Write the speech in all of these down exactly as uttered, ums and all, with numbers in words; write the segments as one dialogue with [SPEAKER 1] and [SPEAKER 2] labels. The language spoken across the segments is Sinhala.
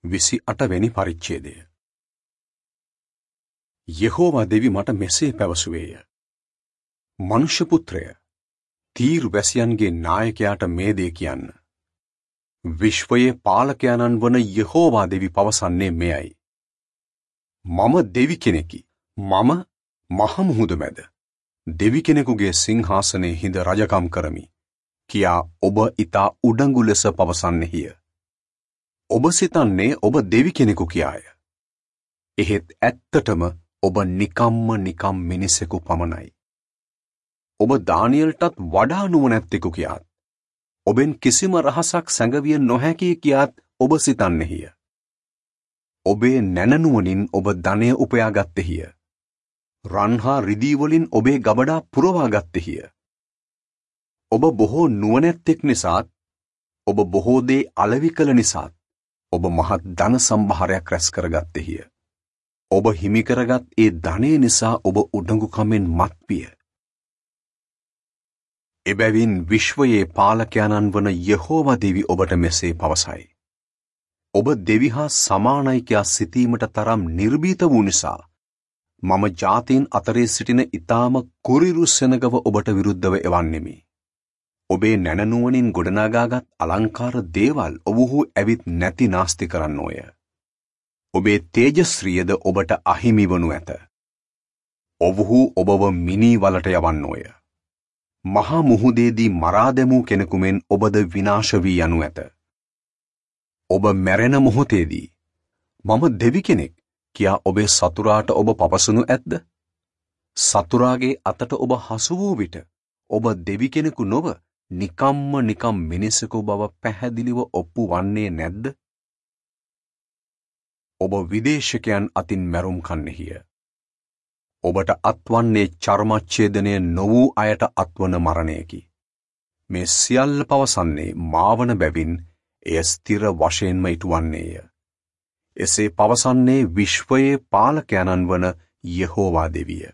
[SPEAKER 1] විසි අට වෙනි පරිච්ඡේදය. යෙහෝවා දෙවි මට මෙසේ පැවසුවේය. මනුෂ්‍ය පුත්‍රය, තීර් වැසියන්ගේ නායකයාට මේ දේ කියන්න. විශ්වයේ පාලකයන්න් වන යෙහෝවා දෙවි පවසන්නේ මෙයයි. මම දෙවි කෙනෙකි. මම මහ මුහුද මැද දෙවි කෙනෙකුගේ සිංහාසනයේ හිඳ රජකම් කරමි කියා ඔබ ඊතා උඩඟු ලෙස පවසන්නේය. ඔබ සිතන්නේ ඔබ දෙවි කෙනෙකු කියාය. එහෙත් ඇත්තටම ඔබ නිකම්ම නිකම් මිනිසෙකු පමණයි. ඔබ දානියෙල්ටත් වඩා නුවණැත්තෙකු කියාත්, ඔබෙන් කිසිම රහසක් සැඟවිය නොහැකි කියාත් ඔබ සිතන්නේය. ඔබේ නැනනුවණින් ඔබ ධනය උපයා ගත්තේය. රන් හා රිදී වලින් ඔබේ ගබඩා පුරවා ගත්තේය. ඔබ බොහෝ නුවණැත්තෙක් නිසාත්, ඔබ බොහෝ දේ අලෙවි කළ නිසාත් ඔබ මහත් ධන සම්භාරයක් රැස් කරගත්තේය. ඔබ හිමි කරගත් ඒ ධනය නිසා ඔබ උඩඟු කමෙන් මත්විය. එබැවින් විශ්වයේ පාලකයන්න් වන යෙහෝවා දෙවි ඔබට මෙසේ පවසයි. ඔබ දෙවි හා සමානයි කියා සිතීමට තරම් නිර්භීත වූ නිසා මම ජාතීන් අතරේ සිටින ඊ타ම කුරිරු සෙනගව ඔබට විරුද්ධව එවන්නෙමි. ඔබේ නැනනුවණින් ගොඩනගාගත් අලංකාර දේවල් ඔවුහු ඇවිත් නැති නාස්ති කරන්නෝය. ඔබේ තේජස්ශ්‍රියද ඔබට අහිමි වනු ඇත. ඔවුහු ඔබව මිනී වලට යවන්නෝය. මහා මුහුදේදී මරා දැමූ කෙනෙකු මෙන් ඔබද විනාශ වී යනු ඇත. ඔබ මැරෙන මොහොතේදී මම දෙවි කෙනෙක් කියා ඔබේ සතුරාට ඔබ පවසනු ඇද්ද? සතුරාගේ අතට ඔබ හසු වූ විට ඔබ දෙවි කෙනෙකු නොව නිකම්ම නිකම් මිනිසෙකු බව පැහැදිලිව ඔප්පු වන්නේ නැද්ද? ඔබ විදේශිකයන් අතින් මැරුම් කන්නේය. ඔබට අත්වන්නේ චර්මච්ඡේදනය නොවූ අයට අත්වන මරණයකි. මේ සියල්ල පවසන්නේ මාවන බැවින් එය ස්ථිර වශයෙන්ම ඉටුවන්නේය. එසේ පවසන්නේ විශ්වයේ පාලකයන්න් වන යෙහෝවා දෙවිය.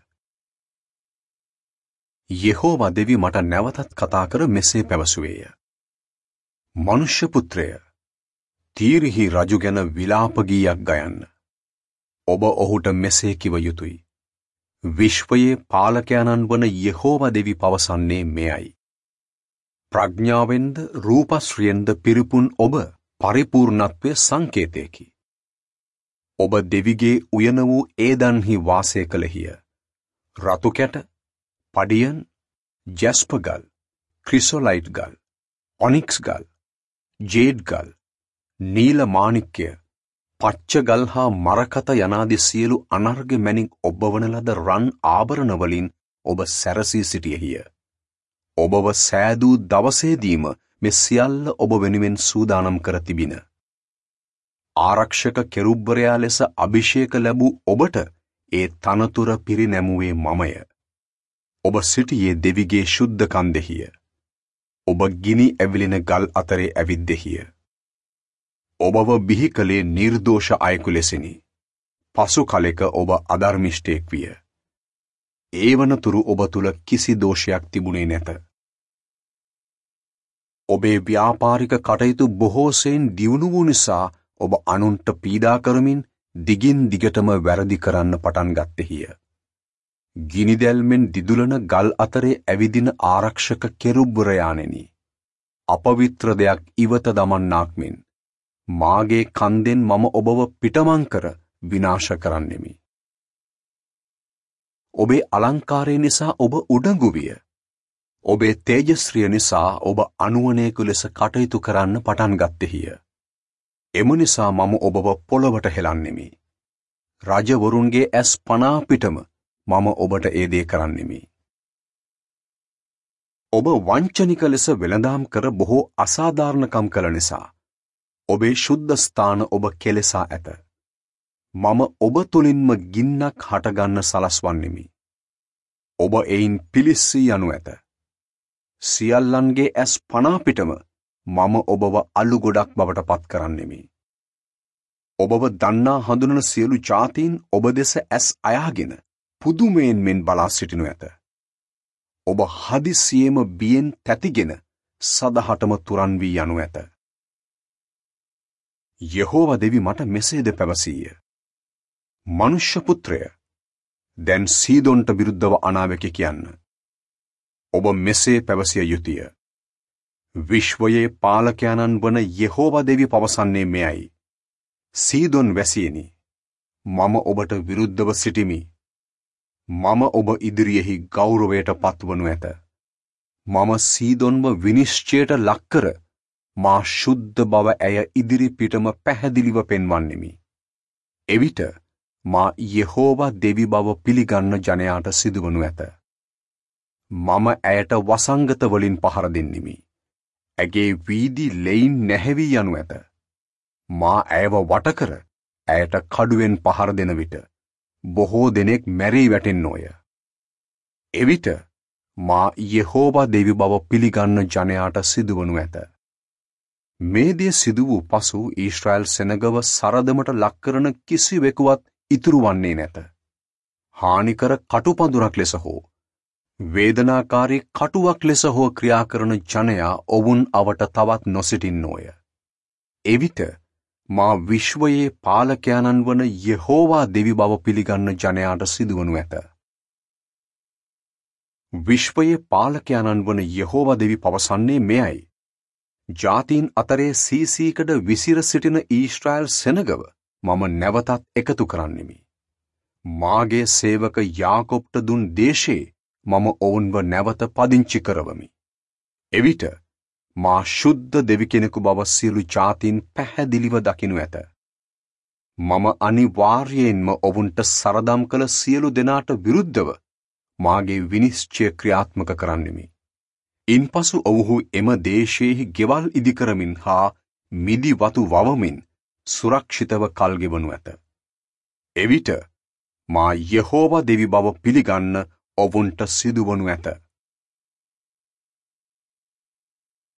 [SPEAKER 1] යෙහෝවා දෙවි මට නැවතත් කතා කර මෙසේ පැවසුවේය. මනුෂ්‍ය පුත්‍රය, තීරෙහි රජු ගැන විලාප ගීයක් ගයන්න. ඔබ ඔහුට මෙසේ කිව යුතුය. විශ්වයේ පාලකයන්න් වන යෙහෝවා දෙවි පවසන්නේ මෙයයි. ප්‍රඥාවෙන්ද රූපශ්‍රියෙන්ද පිරිපුන් ඔබ පරිපූර්ණත්වයේ සංකේතයකි. ඔබ දෙවිගේ උයන වූ ඒදන්හි වාසය කළෙහිය. රතු කැට, පඩියන්, ජැස්පර් ගල්, ක්‍රිසොලයිට් ගල්, ඔනික්ස් ගල්, ජේඩ් ගල්, නීල මාණික්‍ය, පච්ච ගල් හා මරකත යනාදී සියලු අනර්ඝ මැණික් ඔබවන ලද රන් ආභරණ වලින් ඔබ සැරසී සිටියේය. ඔබව සෑදූ දවසේදීම මේ සියල්ල ඔබ වෙනුවෙන් සූදානම් කර තිබින. ආරක්ෂක කෙරුබ්වරයා ලෙස අභිෂේක ලැබූ ඔබට ඒ තනතුර පිරිනැමුවේ මමය. ඔබ සිටියේ දෙවිගේ ශුද්ධ කන්දෙහිය. ඔබ ගිනි ඇවිලෙන ගල් අතරේ ඇවිද්දෙහිය. ඔබව බිහි කළේ නිර්දෝෂ අයෙකු ලෙසිනි. පසු කලෙක ඔබ අධර්මිෂ්ඨයෙක් විය. ඒ වනතුරු ඔබ තුල කිසි දෝෂයක් තිබුණේ නැත. ඔබේ ව්‍යාපාරික කටයුතු බොහෝ සෙයින් දියුණු වූ නිසා ඔබ අනුන්ට පීඩා කරමින් දිගින් දිගටම වැරදි කරන්න පටන් ගත්තේය. ගිනිදැල්මෙන් දිදුලන ගල් අතරේ ඇවිදින ආරක්ෂක කෙරුබ්වරයාණෙනි, අපවිත්‍ර දෙයක් ඉවත දමන්නාක් මෙන් මාගේ කන්දෙන් මම ඔබව පිටමං කර විනාශ කරන්නෙමි. ඔබේ අලංකාරය නිසා ඔබ උඩඟු විය. ඔබේ තේජස්ශ්‍රිය නිසා ඔබ අනුවණයෙකු ලෙස කටයුතු කරන්න පටන් ගත්තේය. එම නිසා මම ඔබව පොළවට හෙලන්නෙමි. රජවරුන්ගේ ඇස් පනා පිටම මම ඔබට ඒ දේ කරන්නෙමි. ඔබ වංචනික ලෙස වෙළඳාම් කර බොහෝ අසාධාරණකම් කළ නිසා ඔබේ ශුද්ධ ස්ථාන ඔබ කෙලෙසා ඇත. මම ඔබ තුලින්ම ගින්නක් හටගන්න සලස්වන්නෙමි. ඔබ එයින් පිලිස්සී යනු ඇත. සියල්ලන්ගේ ඇස් පනා පිටම මම ඔබව අලු ගොඩක් බවට පත් කරන්නෙමි. ඔබව දන්නා හඳුනන සියලු ජාතීන් ඔබ දෙස ඇස් අයාගෙන පුදුමයෙන් මෙන් බලා සිටිනු ඇත. ඔබ හදිසියේම බියෙන් තැතිගෙන සදහටම තුරන් වී යනු ඇත. යෙහෝවා දෙවි මට මෙසේද පැවසීය. මනුෂ්‍ය පුත්‍රය, දැන් සීදොන්ට විරුද්ධව අනාවැකි කියන්න. ඔබ මෙසේ පැවසිය යුතුය. විශ්වයේ පාලකයන්න් වන යෙහෝවා දෙවි පවසන්නේ මෙයයි. සීදොන් වැසියනි, මම ඔබට විරුද්ධව සිටිමි. මම ඔබ ඉදිරියෙහි ගෞරවයට පත්වනු ඇත. මම සීදොන්ව විනිශ්චයට ලක්කර මා ශුද්ධ බව ඇය ඉදිරි පිටම පැහැදිලිව පෙන්වන්නෙමි. එවිට මා යෙහෝවා දෙවි බව පිළිගන්න ජනයාට සිදුවනු ඇත. මම ඇයට වසංගත වලින් පහර දෙන්නෙමි. ඇගේ වීදි ලෙයින් නැහැවී යනු ඇත. මා ඇයව වටකර ඇයට කඩුවෙන් පහර දෙන විට බොහෝ දෙනෙක් මැරී වැටෙන්නෝය. එවිට මා යෙහෝවා දෙවි බව පිළිගන්න ජනයාට සිදුවනු ඇත. මේ දේ සිදු වූ පසු ඊශ්‍රායල් සෙනගව සරදමට ලක්කරන කිසිවෙකුවත් ඉතුරු වන්නේ නැත. හානිකර කටුපඳුරක් ලෙස හෝ වේදනාකාරී කටුවක් ලෙස හෝ ක්‍රියා කරන ජනයා ඔවුන් අවට තවත් නොසිටින්නෝය. එවිට මා විශ්වයේ පාලකයන්න් වන යෙහෝවා දෙවි බව පිළිගන්න ජනයාට සිදුවනු ඇත. විශ්වයේ පාලකයන්න් වන යෙහෝවා දෙවි පවසන්නේ මෙයයි. ජාතීන් අතරේ සීසීකඩ විසිර සිටින ඊශ්‍රායල් සෙනගව මම නැවතත් එකතු කරන්නෙමි. මාගේ සේවක යාකොබ්ට දුන් දේශේ මම ඔවුන්ව නැවත පදිංචි කරවමි. එවිට මා ශුද්ධ දෙවි කෙනෙකු බව සියලු ජාතීන් පැහැදිලිව දකිනු ඇත. මම අනිවාර්යයෙන්ම ඔවුන්ට සරදම් කළ සියලු දෙනාට විරුද්ධව මාගේ විනිශ්චය ක්‍රියාත්මක කරන්නෙමි. ඉන්පසු ඔවුහු එම දේශයෙහි ගෙවල් ඉදිකරමින් හා මිදි වතු වවමින් සුරක්ෂිතව කල්ගෙවනු ඇත. එවිට මා යෙහෝවා දෙවි බව පිළිගන්න ඔවුන්ට සිදුවනු ඇත.